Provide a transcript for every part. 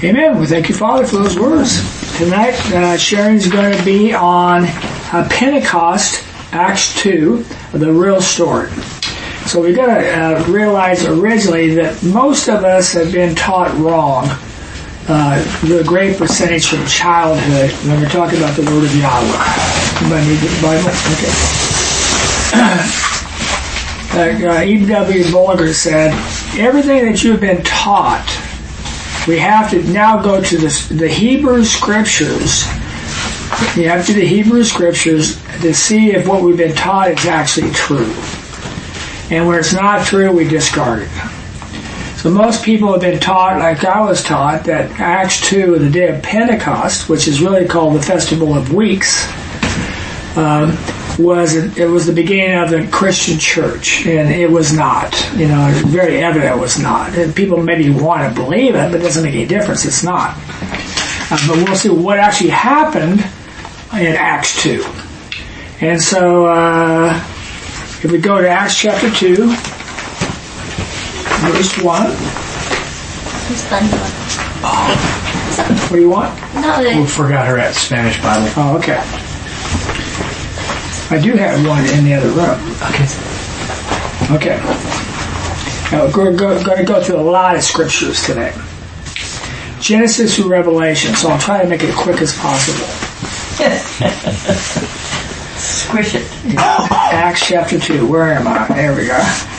Amen. We thank you, Father, for those words. Tonight, sharing's going to be on Pentecost, Acts 2, the real story. So we've got to realize originally that most of us have been taught wrong, the great percentage from childhood when we're talking about the Word of Yahweh. Anybody need the Bible? Okay. E.W. Bulger said, everything that you've been taught, we have to now go to the Hebrew Scriptures. You have to the Hebrew Scriptures to see if what we've been taught is actually true. And where it's not true, we discard it. So most people have been taught, like I was taught, that Acts 2, the day of Pentecost, which is really called the Festival of Weeks, was the beginning of the Christian church, and it was not. It's very evident it was not. And people maybe want to believe it, but it doesn't make any difference. It's not. But we'll see what actually happened in Acts 2. And so, if we go to Acts chapter 2, verse 1. Oh. What do you want? No, we forgot her at Spanish Bible. Oh, okay. I do have one in the other room. Okay. Now we're going to go through a lot of scriptures today. Genesis through Revelation, so I'll try to make it as quick as possible. Squish it. Acts chapter 2. Where am I? There we go.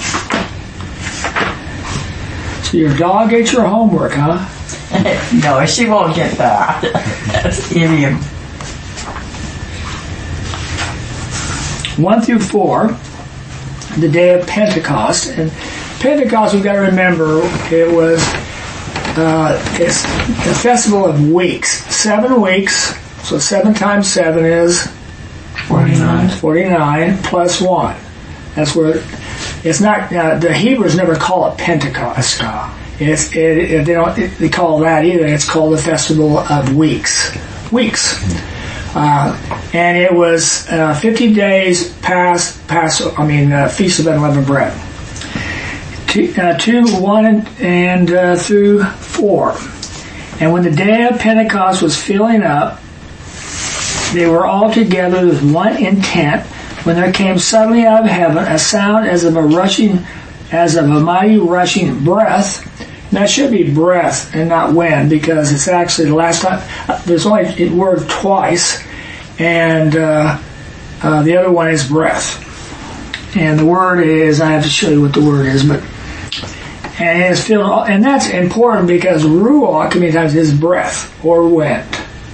So your dog ate your homework, huh? No, she won't get that. That's idiom. 1 through 4, the day of Pentecost. And Pentecost, we've got to remember, it was it's the festival of weeks. 7 weeks, so 7 times 7 is 49. 49 plus 1. That's where it's not. The Hebrews never call it Pentecost. They call that either. It's called the Festival of Weeks. And it was 50 days Feast of Unleavened Bread. 2, 1, and through 4. And when the day of Pentecost was filling up, they were all together with one intent, when there came suddenly out of heaven a sound as of a mighty rushing breath. And that should be breath and not wind, because it's actually the last time. There's only a word twice, and the other one is breath. And the word is, I have to show you what the word is, and it's filled, and that's important because ruach many times is breath or wind.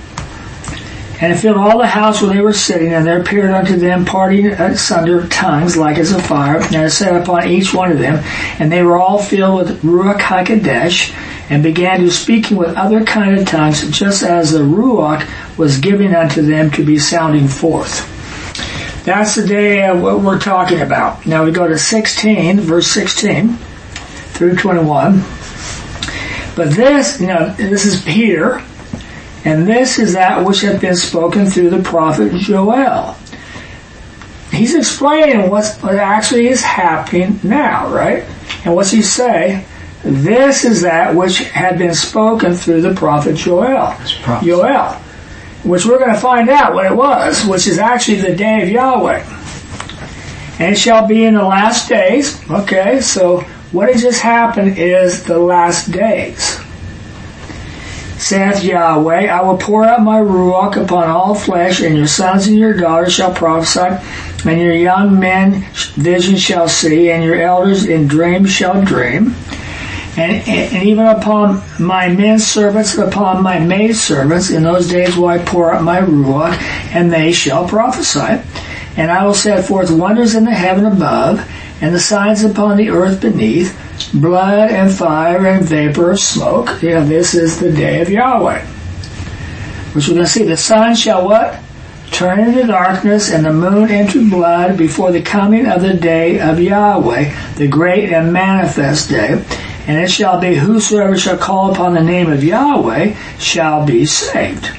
And it filled all the house where they were sitting, and there appeared unto them parting asunder tongues like as a fire, and it sat upon each one of them, and they were all filled with Ruach HaKodesh, and began to speaking with other kind of tongues, just as the Ruach was given unto them to be sounding forth. That's the day of what we're talking about. Now we go to 16, verse 16 through 21. But this, this is Peter, and this is that which had been spoken through the prophet Joel. He's explaining what actually is happening now, right? And what's he say? This is that which had been spoken through the prophet Joel. Which we're going to find out what it was, which is actually the day of Yahweh. And it shall be in the last days. Okay, so what has just happened is the last days. Saith Yahweh, I will pour out my Ruach upon all flesh, and your sons and your daughters shall prophesy, and your young men visions shall see, and your elders in dreams shall dream. And even upon my men servants, upon my maid servants, in those days will I pour out my Ruach, and they shall prophesy. And I will set forth wonders in the heaven above, and the signs upon the earth beneath, blood and fire and vapor of smoke. This is the day of Yahweh. Which we're going to see. The sun shall what? Turn into darkness, and the moon into blood before the coming of the day of Yahweh, the great and manifest day. And it shall be, whosoever shall call upon the name of Yahweh shall be saved.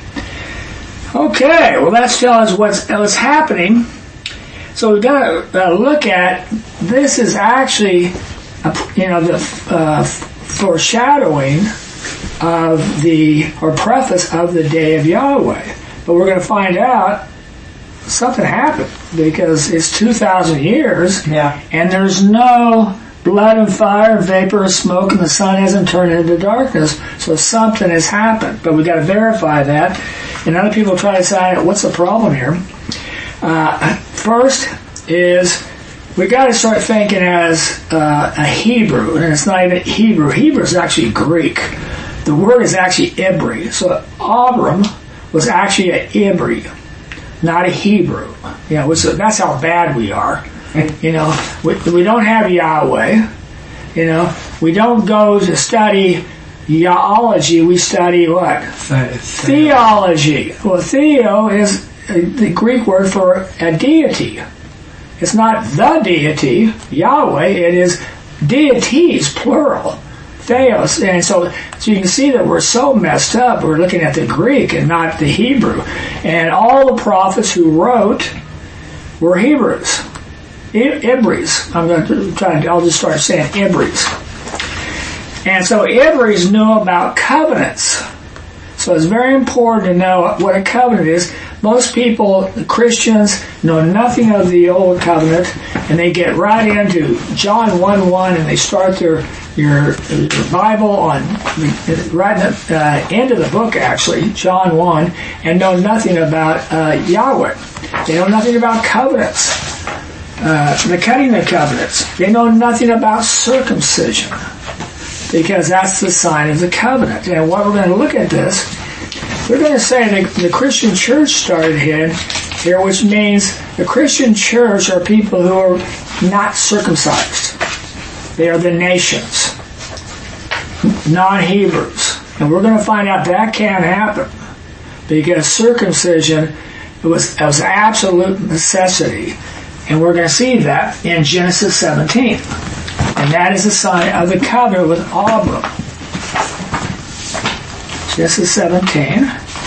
Okay, well that's telling us what's happening. So we've got to look at, this is actually, the foreshadowing of preface of the day of Yahweh. But we're going to find out something happened because it's 2,000 years, and there's no blood and fire, vapor and smoke, and the sun hasn't turned into darkness. So something has happened, but we got to verify that. And other people try to say, what's the problem here? First is we got to start thinking as a Hebrew, and it's not even Hebrew. Hebrew is actually Greek. The word is actually Ibri. So Abram was actually an Ibri, not a Hebrew. That's how bad we are. We don't have Yahweh. We don't go to study Yahology. We study what? Theology. Well, theo is the Greek word for a deity. It's not the deity, Yahweh. It is deities, plural. Theos. And so you can see that we're so messed up. We're looking at the Greek and not the Hebrew. And all the prophets who wrote were Hebrews. Ibris. I'll just start saying Ibris. And so Ibris knew about covenants. So it's very important to know what a covenant is. Most people, Christians, know nothing of the Old Covenant, and they get right into John 1:1, and they start your Bible on right at the end of the book, actually, John 1, and know nothing about Yahweh. They know nothing about covenants, the cutting of covenants. They know nothing about circumcision, because that's the sign of the covenant. And what we're going to look at this, we're going to say that the Christian church started here, which means the Christian church are people who are not circumcised. They are the nations, non-Hebrews. And we're going to find out that can't happen, because circumcision was absolute necessity. And we're going to see that in Genesis 17. And that is a sign of the covenant with Abram. Genesis 17.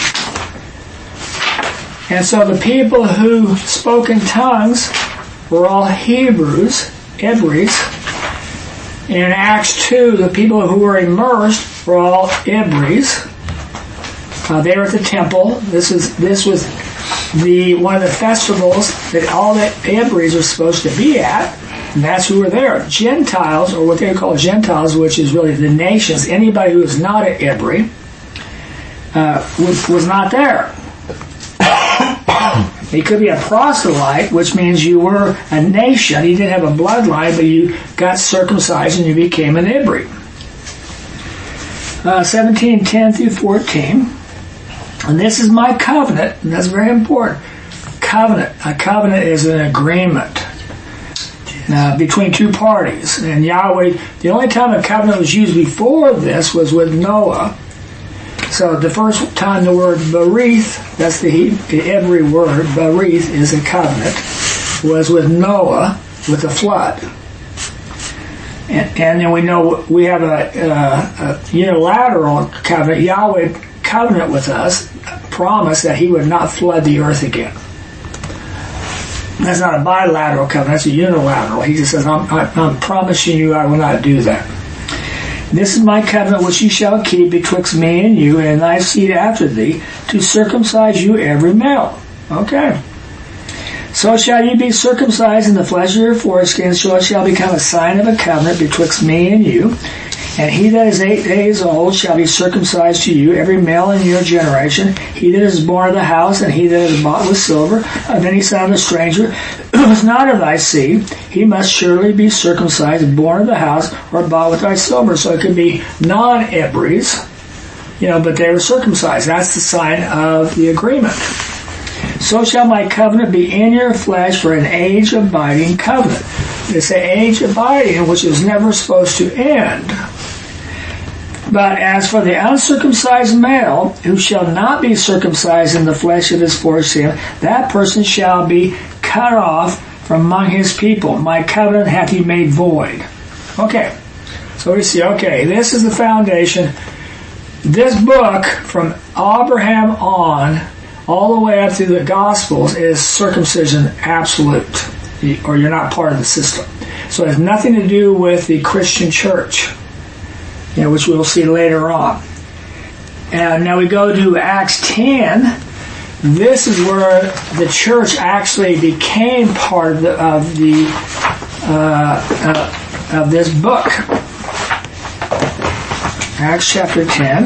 And so the people who spoke in tongues were all Hebrews, Ibris. In Acts 2, the people who were immersed were all Ibris. They were at the temple. This was one of the festivals that all the Ibris were supposed to be at. And that's who were there. Gentiles, or what they call Gentiles, which is really the nations, anybody who is not an Ibri, was not there. He could be a proselyte, which means you were a nation. You didn't have a bloodline, but you got circumcised and you became an Ibri. 17:10 through 14. And this is my covenant, and that's very important. Covenant. A covenant is an agreement between two parties. And Yahweh, the only time a covenant was used before this was with Noah. So the first time the word berith, that's the every word, berith is a covenant, was with Noah with the flood. And then we know we have a unilateral covenant. Yahweh covenant with us, promised that he would not flood the earth again. That's not a bilateral covenant, that's a unilateral. He just says, I'm promising you I will not do that. This is my covenant which you shall keep betwixt me and you and thy seed after thee, to circumcise you every male. Okay. So shall ye be circumcised in the flesh of your foreskin, so it shall become a sign of a covenant betwixt me and you. And he that is 8 days old shall be circumcised to you, every male in your generation. He that is born of the house, and he that is bought with silver, of any son of a stranger, who is not of thy seed, he must surely be circumcised, born of the house, or bought with thy silver. So it could be non-Ibris, but they were circumcised. That's the sign of the agreement. So shall my covenant be in your flesh for an age-abiding covenant. It's an age-abiding, which is never supposed to end. But as for the uncircumcised male, who shall not be circumcised in the flesh of his foreskin, that person shall be cut off from among his people. My covenant hath he made void. Okay, so we see, this is the foundation. This book, from Abraham on, all the way up through the Gospels, is circumcision absolute, or you're not part of the system. So it has nothing to do with the Christian church, which we'll see later on. now we go to Acts 10. This is where the church actually became part of this book. Acts chapter 10.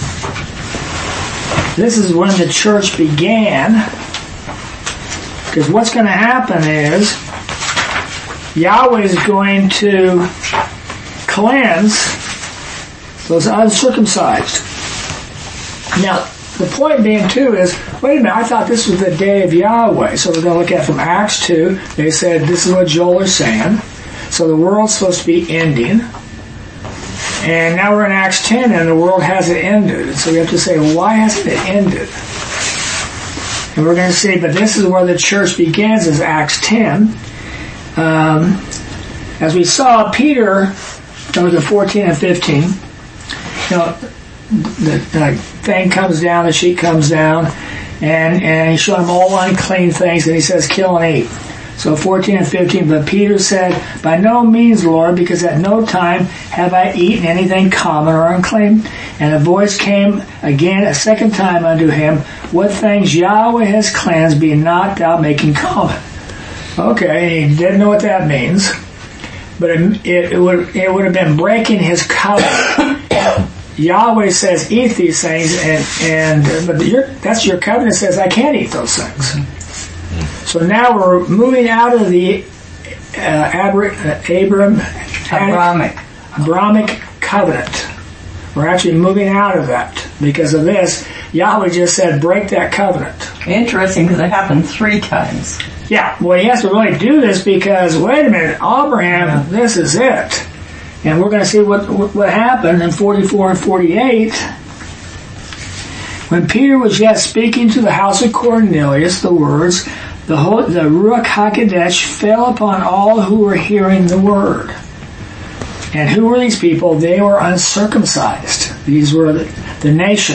This is when the church began. Because what's going to happen is Yahweh is going to cleanse those uncircumcised. Now, the point being, too, is, wait a minute, I thought this was the day of Yahweh. So we're going to look at from Acts 2. They said, this is what Joel is saying. So the world's supposed to be ending. And now we're in Acts 10, and the world hasn't ended. So we have to say, well, why hasn't it ended? And we're going to see, but this is where the church begins, is Acts 10. As we saw, Peter, look at 14 and 15, the thing comes down, the sheet comes down, and he showed them all unclean things, and he says, kill and eat. So 14 and 15, but Peter said, by no means, Lord, because at no time have I eaten anything common or unclean. And a voice came again a second time unto him, what things Yahweh has cleansed, be not thou making common. Okay, he didn't know what that means, but it would have been breaking his covenant. Yahweh says, eat these things, but that's your covenant says, I can't eat those things. So now we're moving out of the Abrahamic covenant. We're actually moving out of that. Because of this, Yahweh just said, break that covenant. Interesting, because it happened 3 times. Yeah, well, he has to really do this because, wait a minute, Abraham, this is it. And we're going to see what happened in 44 and 48. When Peter was yet speaking to the house of Cornelius, the words, the Ruach HaKodesh fell upon all who were hearing the word. And who were these people? They were uncircumcised. These were the nation.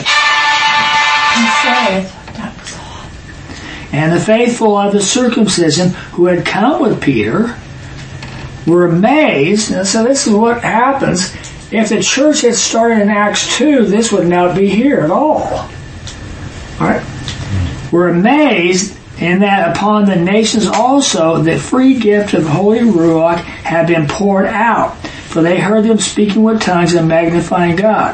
And the faithful of the circumcision who had come with Peter were amazed. And so this is what happens. If the church had started in Acts 2, this would not be here at all. All right? We're amazed in that upon the nations also the free gift of Holy Ruach had been poured out, for they heard them speaking with tongues and magnifying God.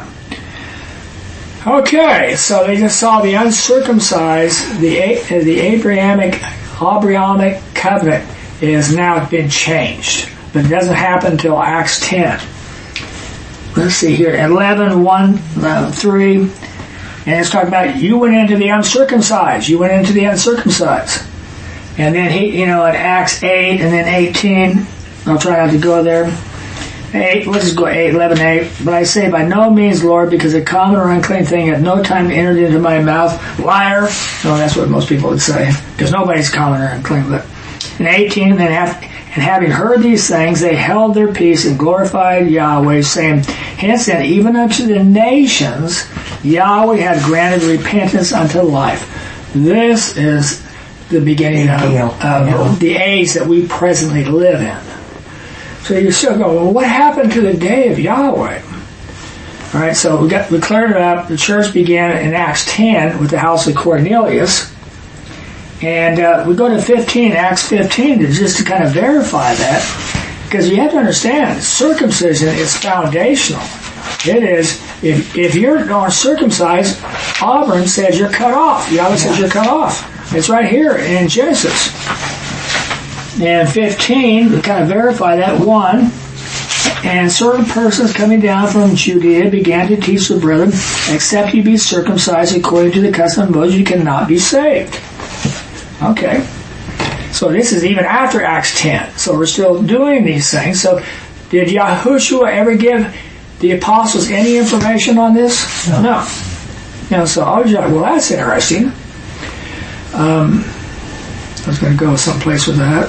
Okay, so they just saw the uncircumcised, the Abrahamic covenant has now been changed, but it doesn't happen until Acts 10. Let's see here, 11:1-3. And it's talking about you went into the uncircumcised. You went into the uncircumcised. And then in Acts 8 and then 18, I'll try not to go there. 8, let's just go 11:8. But I say by no means, Lord, because a common or unclean thing at no time entered into my mouth. Liar. No, that's what most people would say. Because nobody's common or unclean. But in 18, and having heard these things, they held their peace and glorified Yahweh, saying, hence then, even unto the nations, Yahweh had granted repentance unto life. This is the beginning of the age that we presently live in. So you still go, well, what happened to the day of Yahweh? All right, so we cleared it up. The church began in Acts 10 with the house of Cornelius. And we go to 15, Acts 15, just to kind of verify that. Because you have to understand, circumcision is foundational. It is, if you're not circumcised, Auburn says you're cut off. Yahweh says you're cut off. It's right here in Genesis. And 15, we kind of verify that, 1. And certain persons coming down from Judea began to teach the brethren, except you be circumcised according to the custom of Moses, you cannot be saved. Okay. So this is even after Acts 10. So we're still doing these things. So did Yahushua ever give the apostles any information on this? No. So I was like, well, that's interesting. I was going to go someplace with that.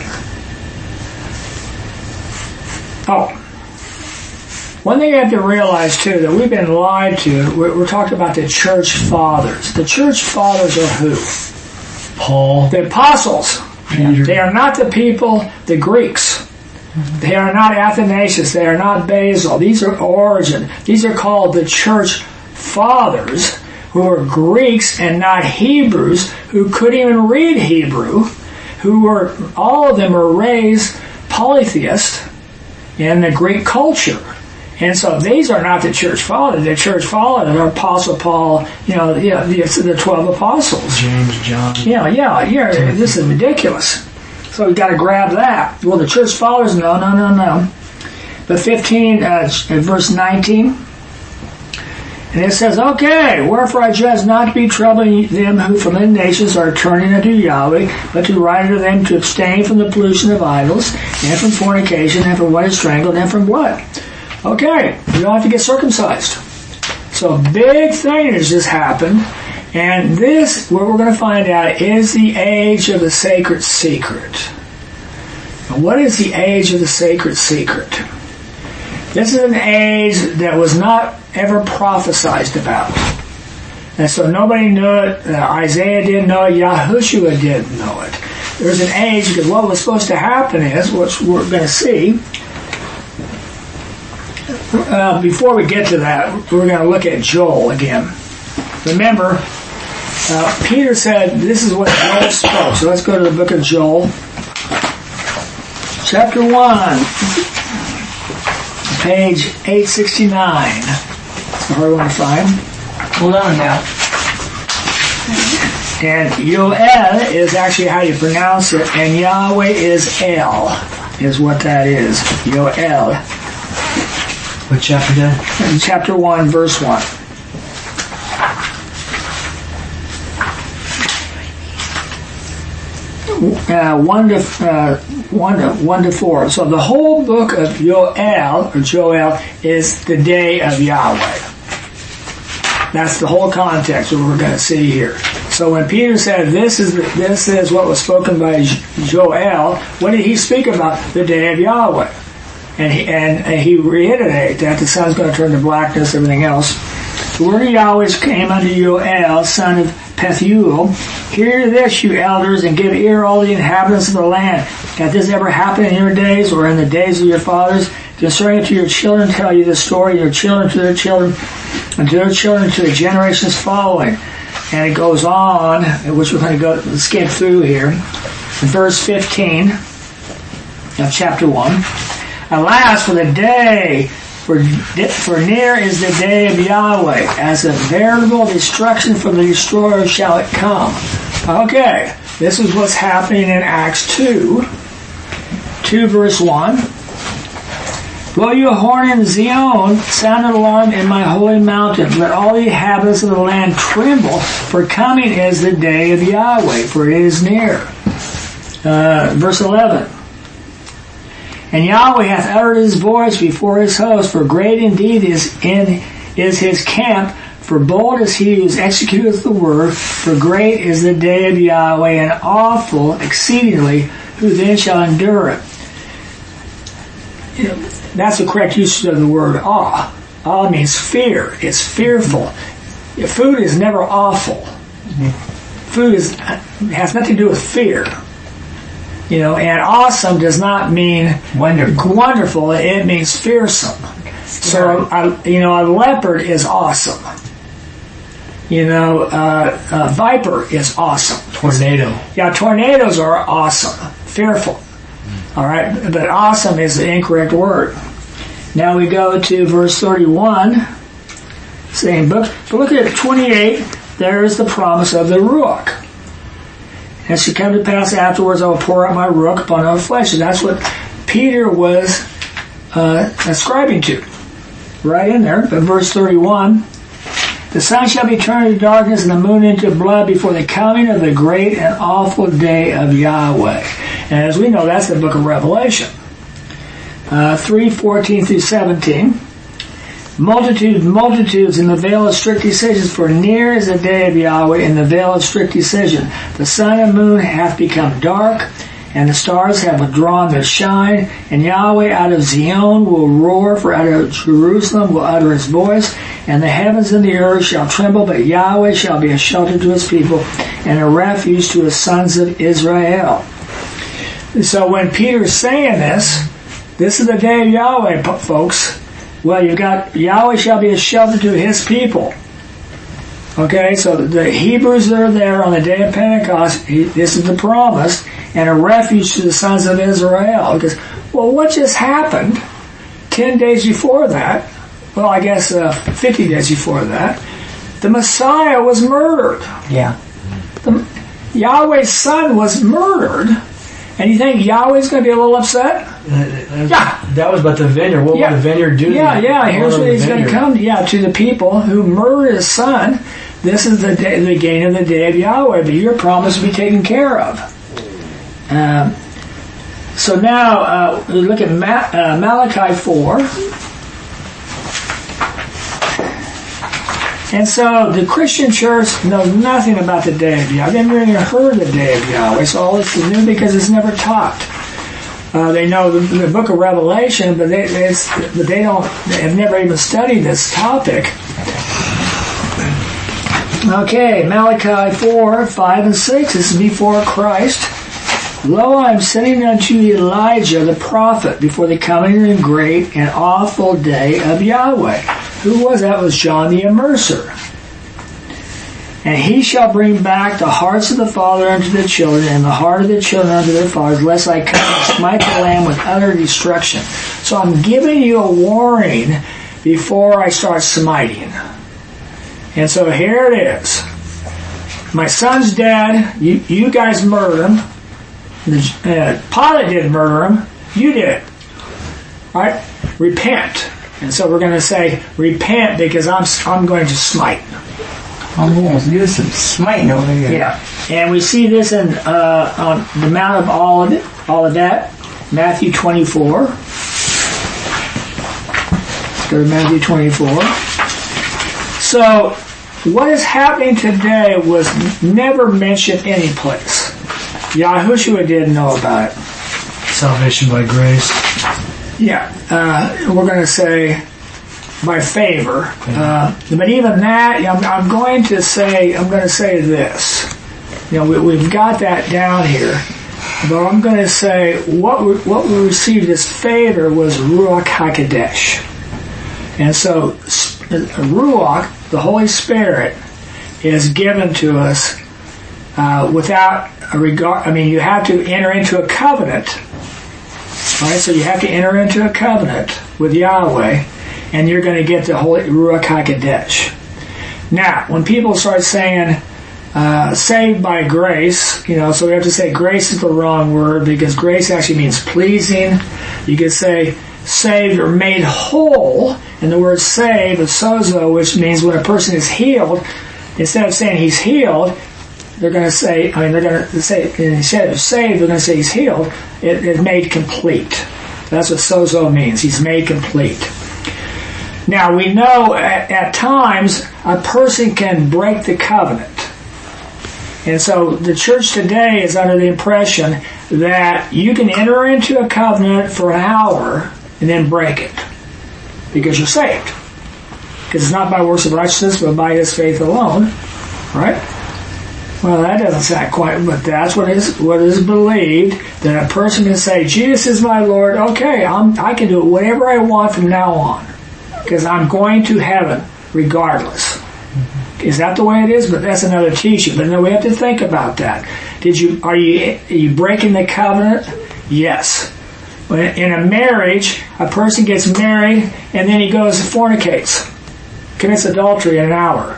Oh. One thing you have to realize, too, that we've been lied to. We're talking about the church fathers. The church fathers are who? Paul. The apostles. Peter. They are not the people, the Greeks. They are not Athanasius. They are not Basil. These are Origen. These are called the church fathers. who were Greeks and not Hebrews, who couldn't even read Hebrew, all of them were raised polytheists in the Greek culture. And so these are not the church fathers. The church fathers are Apostle Paul, the 12 apostles. James, John. Yeah. This is ridiculous. So we've got to grab that. Well, the church fathers, no. But 15, verse 19, and it says, okay, wherefore I judge not to be troubling them who from the nations are turning unto Yahweh, but to write unto them to abstain from the pollution of idols, and from fornication, and from what is strangled, and from blood. Okay, you don't have to get circumcised. So a big thing has just happened, and this, what we're going to find out, is the age of the sacred secret. And what is the age of the sacred secret? This is an age that was not ever prophesied about. And so nobody knew it. Isaiah didn't know it. Yahushua didn't know it. There's an age, because what was supposed to happen is, what we're going to see, before we get to that, we're going to look at Joel again. Remember, Peter said, this is what Joel spoke. So let's go to the book of Joel. Chapter 1. Page 869. That's the hard one to find. Hold on now. And Yoel is actually how you pronounce it, and Yahweh is El, is what that is. Yoel. What chapter then? In chapter 1, verse 1. 1 to 4. So the whole book of Joel is the day of Yahweh. That's the whole context that we're going to see here. So when Peter said this is what was spoken by Joel, what did he speak about? The day of Yahweh. And he reiterated that the sun's going to turn to blackness, everything else. The word of Yahweh came unto Joel, son of Pethuel. Hear this, you elders, and give ear, all the inhabitants of the land. Hath this ever happened in your days, or in the days of your fathers? Concerning to your children, tell you the story, your children to their children, and to their children to the generations following. And it goes on, which we're going to skip through here. In verse 15 of chapter 1. Alas, for the day, for near is the day of Yahweh, as a veritable destruction from the destroyer shall it come. Okay, this is what's happening in Acts 2 verse 1. Blow you a horn in Zion, sound an alarm in my holy mountain. Let all the inhabitants of the land tremble, for coming is the day of Yahweh, for it is near. Verse 11. And Yahweh hath uttered his voice before his host, for great indeed is his camp, for bold is he who executeth the word, for great is the day of Yahweh, and awful exceedingly, who then shall endure it. That's the correct usage of the word awe. Awe means fear. It's fearful. Food is never awful. Food has nothing to do with fear. And awesome does not mean wonderful. It means fearsome. So, a leopard is awesome. A viper is awesome. Tornado. Yeah, tornadoes are awesome. Fearful. All right, but awesome is the incorrect word. Now we go to verse 31, same book. But look at 28. There is the promise of the Ruach. And it shall come to pass afterwards, I will pour out my Ruach upon all flesh. And that's what Peter was ascribing to. Right in there. But verse 31, the sun shall be turned into darkness and the moon into blood before the coming of the great and awful day of Yahweh. And as we know, that's the book of Revelation. 3:14 through 17. Multitudes in the veil of strict decisions, for near is the day of Yahweh in the veil of strict decision. The sun and moon hath become dark, and the stars have withdrawn their shine, and Yahweh out of Zion will roar, for out of Jerusalem will utter his voice, and the heavens and the earth shall tremble, but Yahweh shall be a shelter to his people, and a refuge to his sons of Israel. So when Peter's saying this is the day of Yahweh, folks. Well, you've got Yahweh shall be a shelter to his people. Okay, so the Hebrews that are there on the day of Pentecost, this is the promise, and a refuge to the sons of Israel. Because, well, what just happened 10 days before that? Well, I guess 50 days before that. The Messiah was murdered. Yeah. Yahweh's son was murdered. And you think Yahweh's going to be a little upset? Yeah. That was about the vineyard. What would the vineyard do? Yeah. Here's what he's going to come to the people who murdered his son. This is the beginning of the day of Yahweh, but your promise will be taken care of. So now we look at Malachi 4. And so the Christian church knows nothing about the day of Yahweh. They've never even heard the day of Yahweh. So all this is new because it's never taught. They know the book of Revelation, but they have never even studied this topic. Okay, Malachi 4, 5, and 6. This is before Christ. Lo, I am sending unto Elijah the prophet before the coming and great and awful day of Yahweh. Who was that? It was John the Immerser. And he shall bring back the hearts of the father unto the children, and the heart of the children unto their fathers, lest I come and smite the land with utter destruction. So I'm giving you a warning before I start smiting. And so here it is. My son's dead. You guys murdered him. Pilate didn't murder him. You did. Right? Repent. And so we're going to say, repent because I'm going to smite. I'm going to do some smiting over here. Yeah. And we see this in on the Mount of Olivet, Matthew 24. Let's go to Matthew 24. So what is happening today was never mentioned any place. Yahushua didn't know about it. Salvation by grace. Yeah, we're going to say by favor, but even that, I'm going to say this. We've got that down here, but I'm going to say what we received as favor was Ruach HaKodesh, and so Ruach, the Holy Spirit, is given to us without a regard. I mean, you have to enter into a covenant. All right, so you have to enter into a covenant with Yahweh, and you're going to get the Holy Ruach HaKodesh. Now, when people start saying saved by grace, so we have to say grace is the wrong word because grace actually means pleasing. You could say saved or made whole, and the word saved is sozo, which means when a person is healed, instead of saying he's healed, they're going to say, instead of saved, they're going to say he's healed. It's made complete. That's what sozo means. He's made complete. Now, we know at times a person can break the covenant. And so the church today is under the impression that you can enter into a covenant for an hour and then break it because you're saved. Because it's not by works of righteousness, but by his faith alone. Right? Well, that doesn't sound quite, but that's what is believed, that a person can say, Jesus is my Lord, okay, I can do whatever I want from now on, because I'm going to heaven regardless. Mm-hmm. Is that the way it is? But that's another teaching. But no, we have to think about that. Are you breaking the covenant? Yes. In a marriage, a person gets married, and then he goes and fornicates, commits adultery in an hour.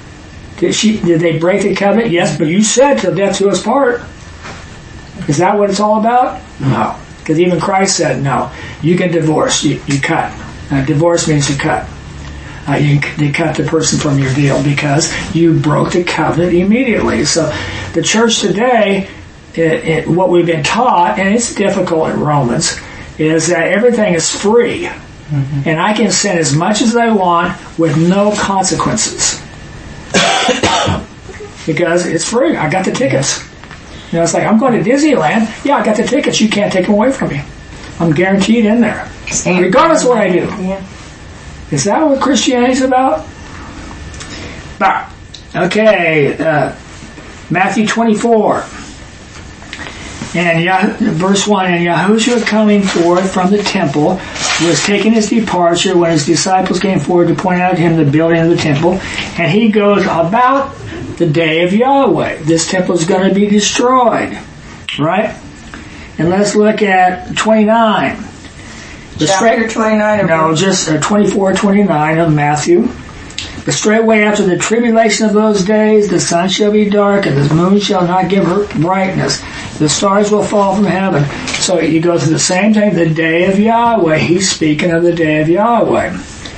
Did they break the covenant? Yes, but you said till death do us part. Is that what it's all about? No. Because even Christ said, no, you can divorce. You cut. Divorce means to cut. You cut the person from your deal because you broke the covenant immediately. So the church today, what we've been taught, and it's difficult in Romans, is that everything is free. Mm-hmm. And I can sin as much as I want with no consequences. Because it's free. I got the tickets. It's like, I'm going to Disneyland. Yeah, I got the tickets. You can't take them away from me. I'm guaranteed in there. Regardless of what I do. Yeah. Is that what Christianity's about? Okay, Matthew 24. And verse 1, and Yahushua coming forth from the temple was taking his departure when his disciples came forward to point out to him the building of the temple. And he goes about the day of Yahweh. This temple is going to be destroyed. Right? And let's look at 29. Chapter 29? No, just 24, 29 of Matthew. But straightway after the tribulation of those days, the sun shall be dark, and the moon shall not give her brightness. The stars will fall from heaven. So you go through the same thing, the day of Yahweh. He's speaking of the day of Yahweh.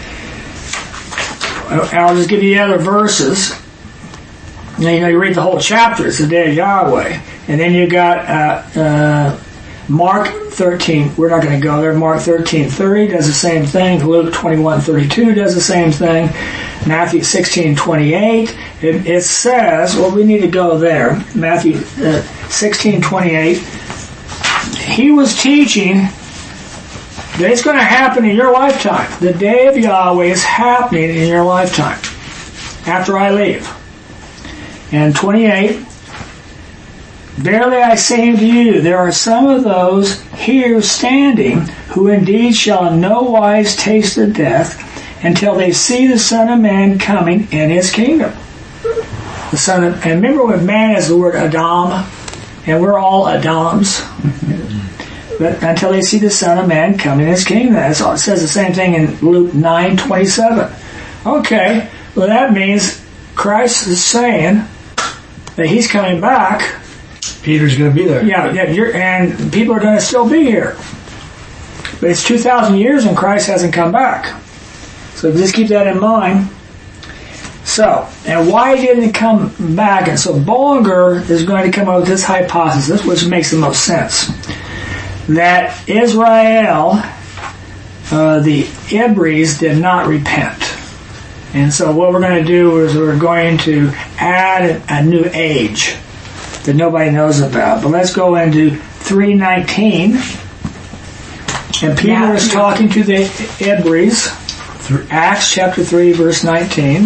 I'll just give you the other verses. You read the whole chapter, it's the day of Yahweh. And then you got Mark 13, we're not going to go there. Mark 13:30 does the same thing. Luke 21:32 does the same thing. Matthew 16:28. It says, well, we need to go there. Matthew 16:28. He was teaching that it's going to happen in your lifetime. The day of Yahweh is happening in your lifetime after I leave. And 28. Verily I say unto you, there are some of those here standing who indeed shall in no wise taste of death until they see the Son of Man coming in his kingdom. And remember when man is the word Adam, and we're all Adams. But until they see the Son of Man coming in his kingdom. It says the same thing in Luke 9:27. Okay, well that means Christ is saying that he's coming back. Peter's going to be there. Yeah, and people are going to still be here. But it's 2,000 years and Christ hasn't come back. So just keep that in mind. So, and why didn't it come back? And so Bullinger is going to come up with this hypothesis, which makes the most sense. That Israel, the Hebrews, did not repent. And so what we're going to do is we're going to add a new age that nobody knows about. But let's go into 3:19. And Peter is talking to the Hebrews. Acts chapter 3, verse 19.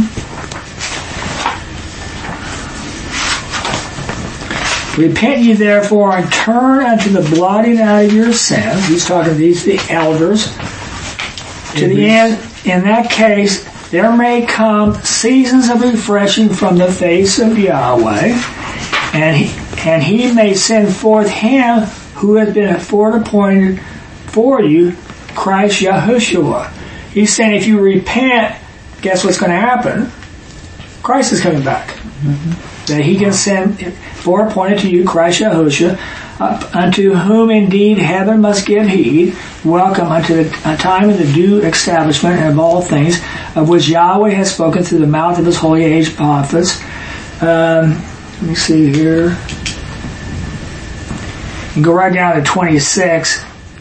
Repent ye therefore and turn unto the blotting out of your sins. He's talking to these, the elders. To the end, in that case, there may come seasons of refreshing from the face of Yahweh. And he may send forth him who has been foreappointed for you, Christ Yahushua. He's saying if you repent, guess what's going to happen? Christ is coming back. Mm-hmm. That he can send foreappointed to you, Christ Yahushua, unto whom indeed heaven must give heed. Welcome unto a time of the due establishment of all things, of which Yahweh has spoken through the mouth of his holy age prophets. Let me see here. You go right down to 26.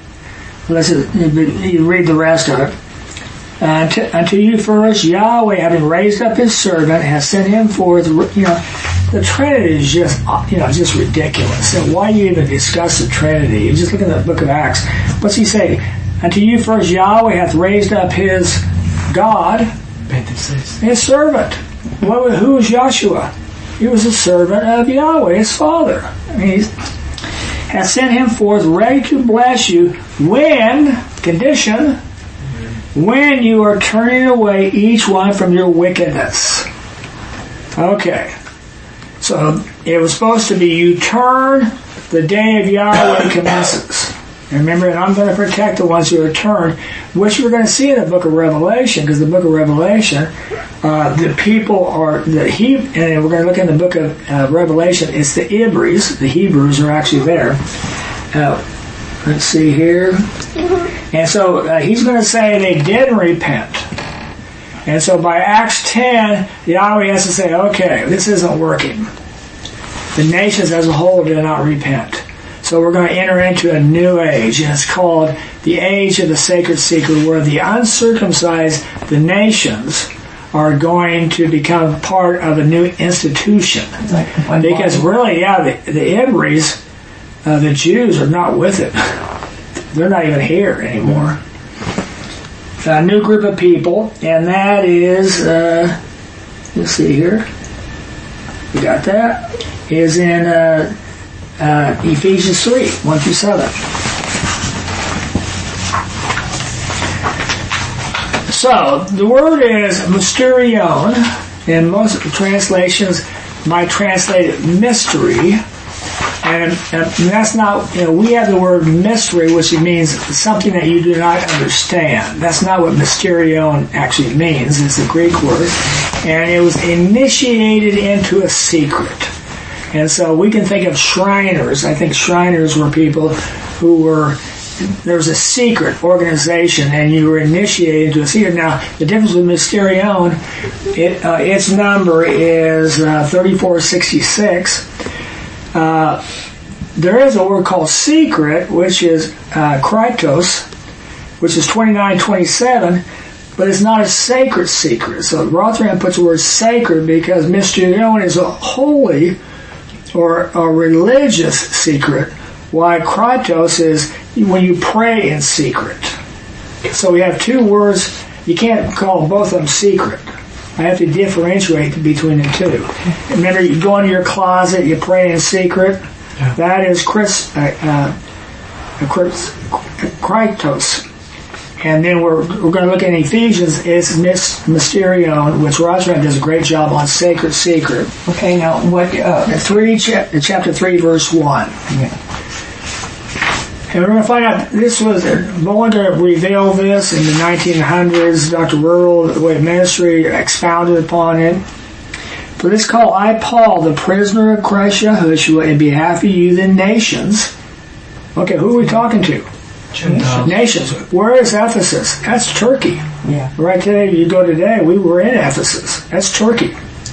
You read the rest of it. Unto you first, Yahweh, having raised up his servant, has sent him forth. The Trinity is just ridiculous. So why do you even discuss the Trinity? You just look at the book of Acts. What's he say? Unto you first, Yahweh hath raised up his God, his servant. Who is Joshua? He was a servant of Yahweh, his father. He has sent him forth ready to bless you when you are turning away each one from your wickedness. Okay. So it was supposed to be you turn, the day of Yahweh commences. And remember, and I'm going to protect the ones who are turned, which we're going to see in the book of Revelation, because the book of Revelation, the people are, and we're going to look in the book of Revelation, it's the Hebrews. The Hebrews are actually there. Let's see here. And so he's going to say they didn't repent. And so by Acts 10, Yahweh has to say, okay, this isn't working. The nations as a whole did not repent. So we're going to enter into a new age, and it's called the age of the sacred secret, where the uncircumcised, the nations, are going to become part of a new institution. Because really, the Hebrews, the Jews, are not with it. They're not even here anymore. A new group of people, and that is, let's see here. We got that. Is in Ephesians 3, 1-7. So, the word is mysterion. In most translations, might translate it mystery. And that's not, we have the word mystery, which means something that you do not understand. That's not what mysterion actually means. It's a Greek word. And it was initiated into a secret. And so we can think of Shriners. I think Shriners were people who were, there was a secret organization and you were initiated into a secret. Now, the difference with mysterion, its number is 3466. There is a word called secret, which is kritos, which is 2927, but it's not a sacred secret. So Rotherham puts the word sacred because mysterion is a holy or a religious secret, while kritos is when you pray in secret. So we have two words. You can't call both of them secret. I have to differentiate between the two. Remember, you go into your closet, you pray in secret. Yeah. That is kritos. And then we're going to look at Ephesians. It's mysterion, which Rosram does a great job on sacred secret. Okay, now what? Chapter 3, verse 1. Yeah. And we're going to find out, Bollinger revealed this in the 1900s. Dr. Rural, the Way of Ministry, expounded upon it. For this call, I, Paul, the prisoner of Christ Yahushua, in behalf of you, the nations. Okay, who are we talking to? Gentiles. Nations. Where is Ephesus? That's Turkey. Yeah. Right today, you go today, we were in Ephesus. That's Turkey.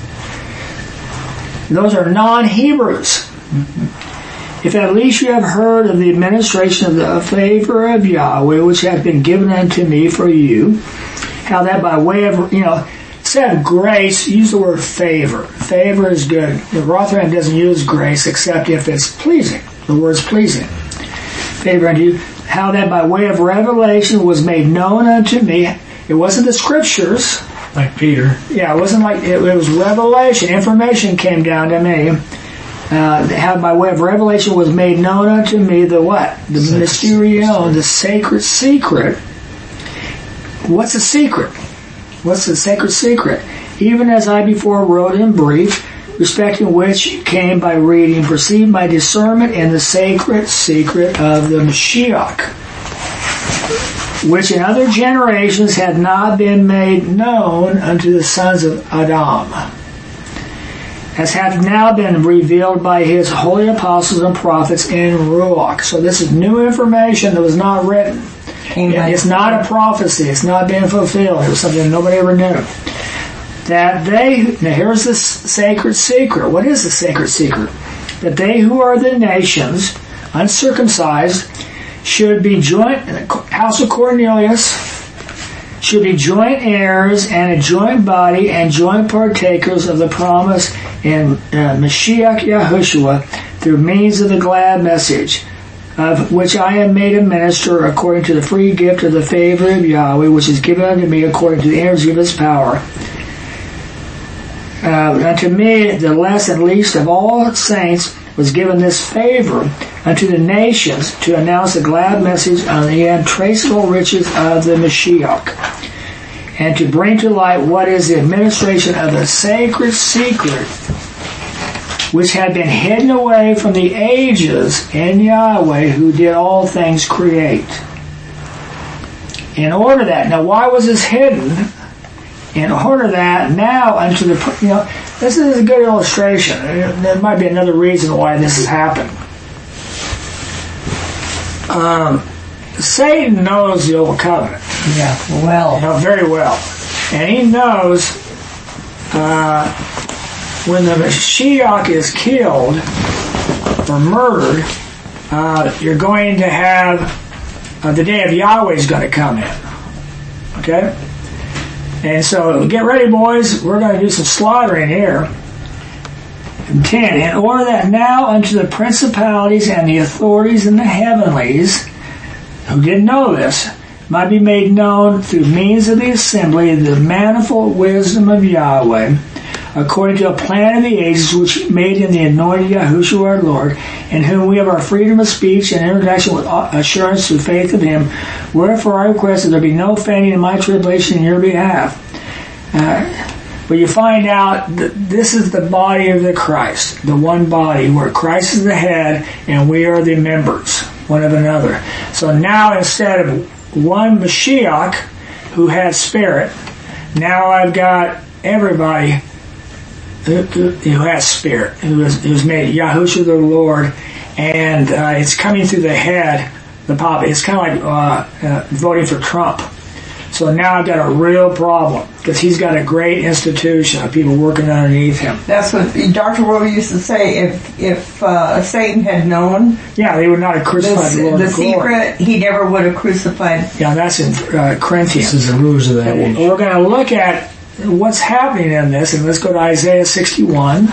Those are non-Hebrews. Mm-hmm. If at least you have heard of the administration of the favor of Yahweh, which hath been given unto me for you, how that by way of, instead of grace, use the word favor. Favor is good. Rotherham doesn't use grace except if it's pleasing. The word's pleasing. Favor unto you, how that by way of revelation was made known unto me. It wasn't the scriptures. Like Peter. Yeah, it wasn't like, it was revelation. Information came down to me. How by way of revelation was made known unto me the what? The mysterion, the sacred secret. What's a secret? What's the sacred secret? Even as I before wrote in brief, respecting which came by reading, perceived my discernment in the sacred secret of the Mashiach, which in other generations had not been made known unto the sons of Adam, as hath now been revealed by his holy apostles and prophets in Ruach. So this is new information that was not written. It's not a prophecy. It's not being fulfilled. It was something nobody ever knew. Now here's the sacred secret. What is the sacred secret? That they who are the nations, uncircumcised, should be joint, in the house of Cornelius, should be joint heirs and a joint body and joint partakers of the promise in Mashiach Yahushua through means of the glad message, of which I am made a minister according to the free gift of the favor of Yahweh, which is given unto me according to the energy of his power. Unto me, the less and least of all saints, was given this favor unto the nations to announce the glad message of the untraceable riches of the Mashiach, and to bring to light what is the administration of the sacred secret, which had been hidden away from the ages in Yahweh, who did all things create. In order that, now why was this hidden? In order that now unto the, this is a good illustration. There might be another reason why this has happened. Satan knows the Old Covenant. Yeah, well. Very well. And he knows when the Mashiach is killed or murdered, you're going to have the day of Yahweh is going to come in. Okay? And so, get ready, boys. We're going to do some slaughtering here. 10. In order that now unto the principalities and the authorities in the heavenlies, who didn't know this, might be made known through means of the assembly the manifold wisdom of Yahweh, according to a plan of the ages which made in the anointed Yahushua our Lord, in whom we have our freedom of speech and introduction with assurance through faith of him. Wherefore I request that there be no feigning in my tribulation in your behalf. But you find out that this is the body of the Christ, the one body, where Christ is the head and we are the members, one of another. So now instead of one Mashiach who had spirit, now I've got everybody who has spirit, who's made Yahushua the Lord, and it's coming through the head, the Papa. It's kind of like voting for Trump. So now I've got a real problem, because he's got a great institution of people working underneath him. That's what Dr. Will used to say. If Satan had known, yeah, they would not have crucified the Lord. The secret, he never would have crucified. Yeah, that's in Corinthians. This is the ruse of that age. We're going to look at what's happening in this, and let's go to Isaiah 61.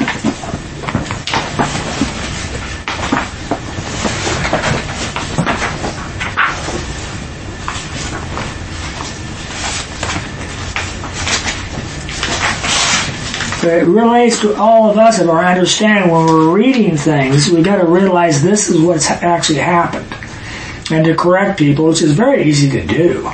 It relates to all of us of our understanding when we're reading things. We've got to realize this is what's actually happened, and to correct people, which is very easy to do.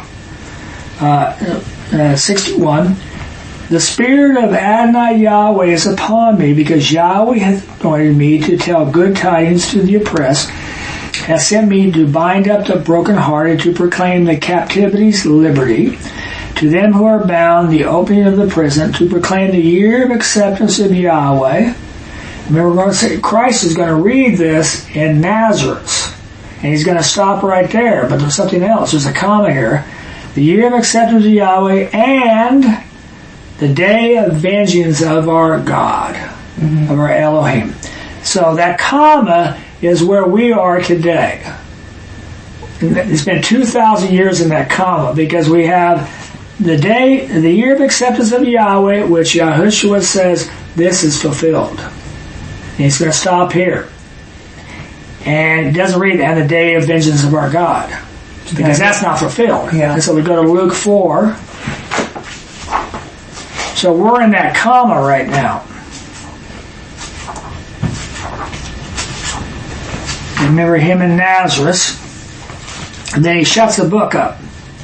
61. The Spirit of Adonai Yahweh is upon me, because Yahweh hath anointed me to tell good tidings to the oppressed, has sent me to bind up the brokenhearted, to proclaim the captivity's liberty, to them who are bound, the opening of the prison, to proclaim the year of acceptance of Yahweh. Remember, we're going to say Christ is going to read this in Nazareth, and he's going to stop right there, but there's something else. There's a comma here. The year of acceptance of Yahweh and the day of vengeance of our God, of our Elohim. So that comma is where we are today. It's been 2,000 years in that comma, because we have the year of acceptance of Yahweh, which Yahushua says this is fulfilled. And he's going to stop here. And it doesn't read, and the day of vengeance of our God, because that's not fulfilled. Yeah. And so we go to Luke 4. So we're in that comma right now. Remember him in Nazareth. And then he shuts the book up.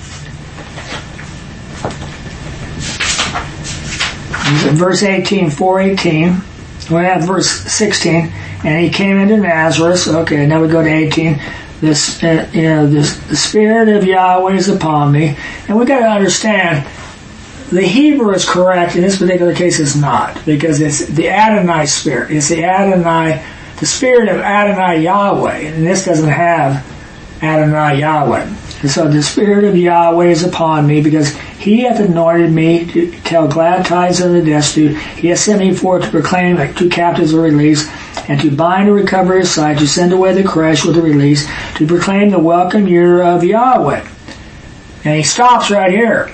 Verse 18, 4:18. We're at verse 16. And he came into Nazareth. Okay, now we go to 18. The Spirit of Yahweh is upon me. And we've got to understand, the Hebrew is correct, in this particular case it's not, because it's the Adonai Spirit. It's the Spirit of Adonai Yahweh, and this doesn't have Adonai Yahweh. And so the Spirit of Yahweh is upon me, because he hath anointed me to tell glad tidings unto the destitute. He hath sent me forth to proclaim to captives a release, and to bind the recovery of sight, to send away the crushed with a release, to proclaim the welcome year of Yahweh. And he stops right here.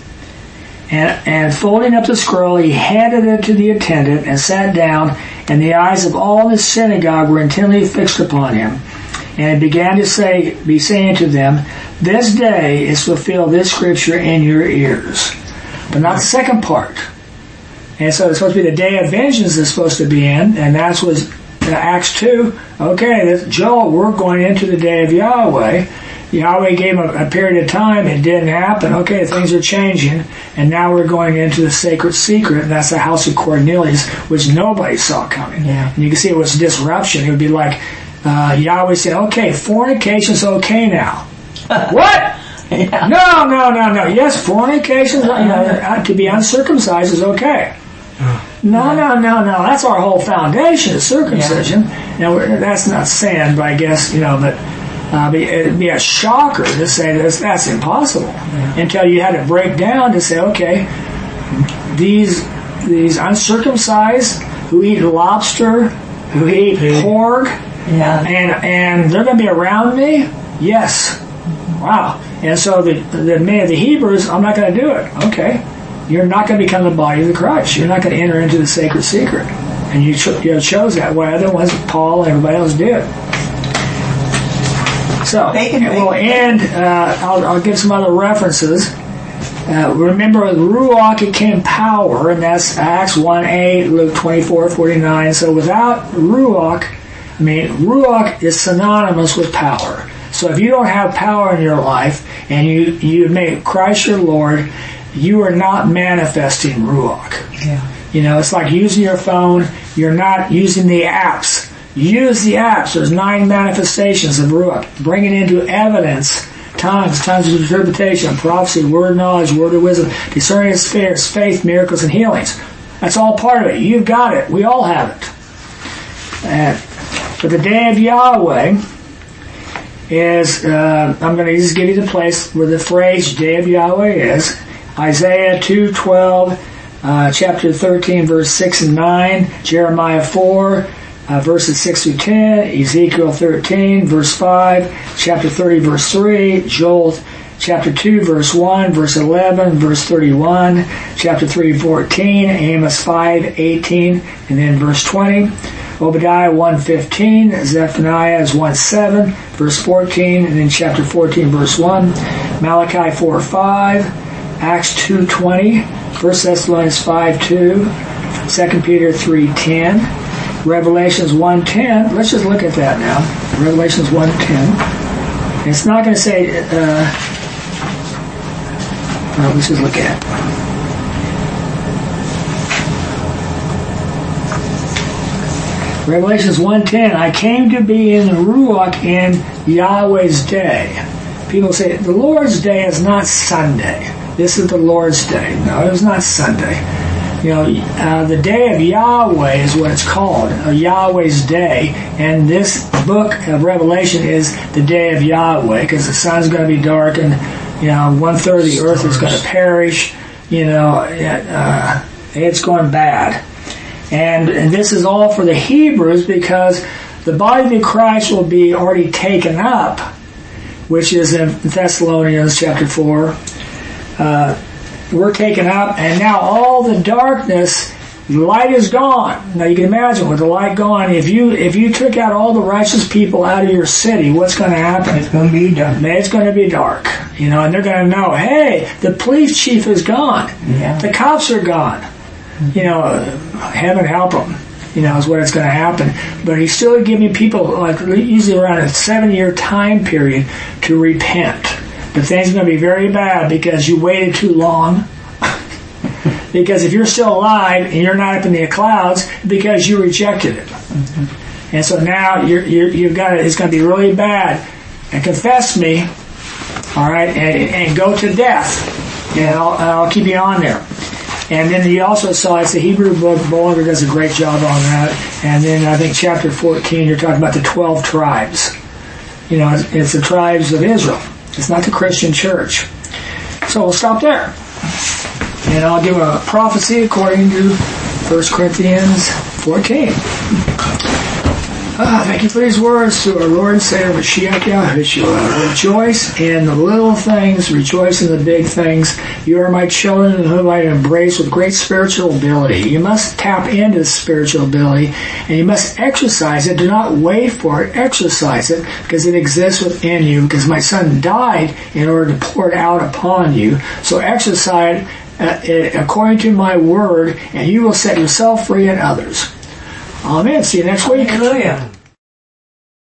And folding up the scroll, he handed it to the attendant and sat down, and the eyes of all the synagogue were intently fixed upon him. And he began to be saying to them, this day is fulfilled this scripture in your ears. But not the second part. And so it's supposed to be the day of vengeance is supposed to be in, and that's what Acts 2. Okay, Joel, we're going into the day of Yahweh. Yahweh gave him a period of time. It didn't happen. Okay, things are changing. And now we're going into the sacred secret, and that's the house of Cornelius, which nobody saw coming. Yeah. And you can see it was disruption. It would be like Yahweh said, okay, fornication's okay now. What? Yeah. No. Yes, fornication, to be uncircumcised is okay. No. That's our whole foundation, is circumcision. Yeah. Now, that's not sin, but I guess, but it'd be a shocker to say that's impossible. Yeah. Until you had to break down to say, okay, these uncircumcised who eat lobster, who eat pork, and they're going to be around me? Yes. Wow. And so the Hebrews, I'm not going to do it. Okay. You're not going to become the body of the Christ. You're not going to enter into the sacred secret. And you chose that way. Otherwise, Paul and everybody else did. So we'll end. I'll give some other references. Remember, the Ruach, it came power, and that's Acts 1:8, Luke 24:49. So without Ruach, Ruach is synonymous with power. So if you don't have power in your life, and you make Christ your Lord, you are not manifesting Ruach. Yeah. It's like using your phone. You're not using the apps. Use the apps. There's 9 manifestations of Ruach. Bring it into evidence. Tongues of interpretation, prophecy, word of knowledge, word of wisdom, discerning of spirits, faith, miracles, and healings. That's all part of it. You've got it. We all have it. But the day of Yahweh is, I'm going to just give you the place where the phrase day of Yahweh is. Isaiah 2:12, chapter 13, verse 6 and 9, Jeremiah 4, verses 6 through 10, Ezekiel 13, verse 5, chapter 30, verse 3, Joel chapter 2, verse 1, verse 11, verse 31, chapter 3, 14, Amos 5, 18, and then verse 20, Obadiah 1:15, Zephaniah 1:7, verse 14, and then chapter 14, verse 1, Malachi 4:5, Acts 2:20, 1 Thessalonians 5:2, 2 Peter 3:10, Revelations 1:10. Let's just look at that now. Revelations 1:10. It's not going to say. Let's just look at it. Revelations 1:10. I came to be in the Ruach in Yahweh's day. People say the Lord's day is not Sunday. This is the Lord's day. No, it was not Sunday. The day of Yahweh is what it's called, Yahweh's day, and this book of Revelation is the day of Yahweh, because the sun's going to be darkened, 1/3 of the earth is going to perish, it's going bad. And this is all for the Hebrews, because the body of Christ will be already taken up, which is in Thessalonians chapter 4, we're taken up, and now all the darkness, the light is gone. Now you can imagine, with the light gone, if you took out all the righteous people out of your city, what's going to happen? It's going to be dark. It's going to be dark, and they're going to know, hey, the police chief is gone. Yeah. The cops are gone. Heaven help them. Is what it's going to happen. But he's still giving people, like usually around a 7-year time period, to repent. But things are going to be very bad because you waited too long. Because if you're still alive and you're not up in the clouds, because you rejected it. Mm-hmm. And so now you've got it. It's going to be really bad. And confess me, all right, and go to death. And I'll keep you on there. And then you also saw, it's the Hebrew book, Bollinger does a great job on that. And then I think chapter 14, you're talking about the 12 tribes. It's the tribes of Israel. It's not the Christian church. So we'll stop there. And I'll give a prophecy according to 1 Corinthians 14. Thank you for these words to our Lord and Savior, Mashiach Yahushua. Rejoice in the little things, rejoice in the big things. You are my children in whom I embrace with great spiritual ability. You must tap into this spiritual ability, and you must exercise it. Do not wait for it. Exercise it, because it exists within you, because my Son died in order to pour it out upon you. So exercise it according to my word, and you will set yourself free and others. Amen. See you next week. Hallelujah.